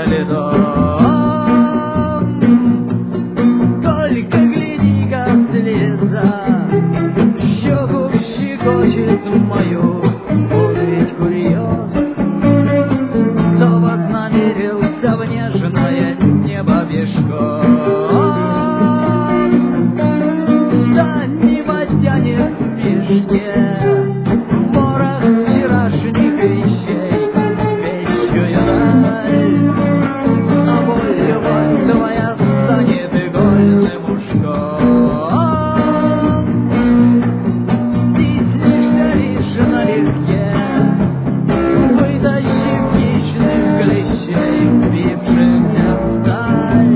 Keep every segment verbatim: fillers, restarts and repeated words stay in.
льдом. Только гляди, как слеза щеку щекочет мою. Вот ведь курьез, кто вознамерился в нежное небо пешком, да не потянет в мешке ворох вчерашних вещей, вечную даль. Но боль, любовь твоя станет игольным ушком. Стиснешься лишь налегке, вытащив хищных клещей, впившихся в сталь.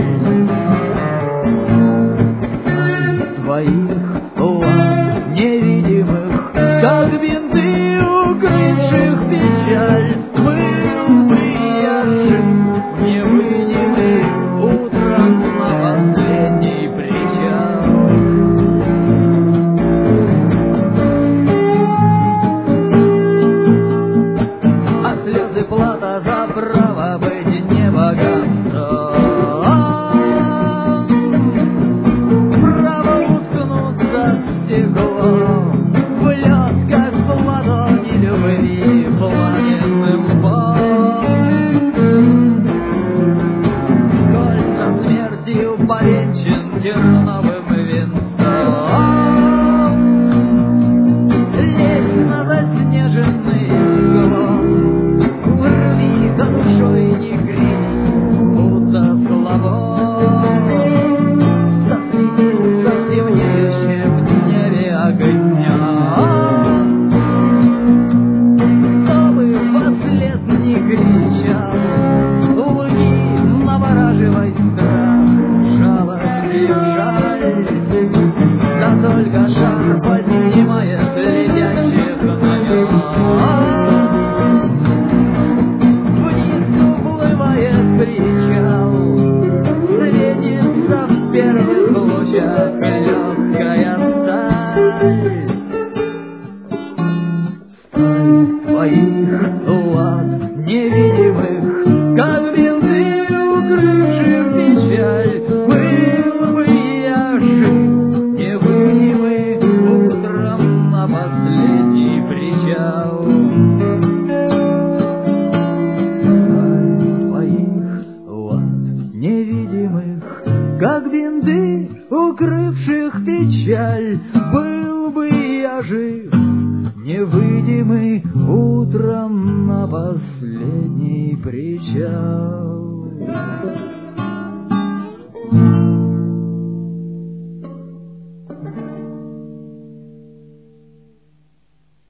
Твоих лап невидимых, как бинты, укрывших печаль, был бы я жив, невидимый, утром на последний причал. А слезы плата за право быть не богатцом, право уткнуться в стекло, в лед, как в ладони любви, пламенным бом. Коль со смертью повенчан терновым венцом, лезь на заснеженный склон, урви за душой не грей, будто слабо засветился в темнеющем небе огня, чтобы вслед не кричал, луги навораживай страх, жалостью жаль, да только шар поднимает летящих на нем. Вниз уплывает причал, светится в первых лучах легкая сталь. Сталь твоих лад невидимых, как бинты, укрывших печаль, был бы я жив, невидимый, утром на последний причал. Сталь твоих лад невидимых, как бинты, укрывших печаль, был бы я жив, невидимый, утром на последний причал.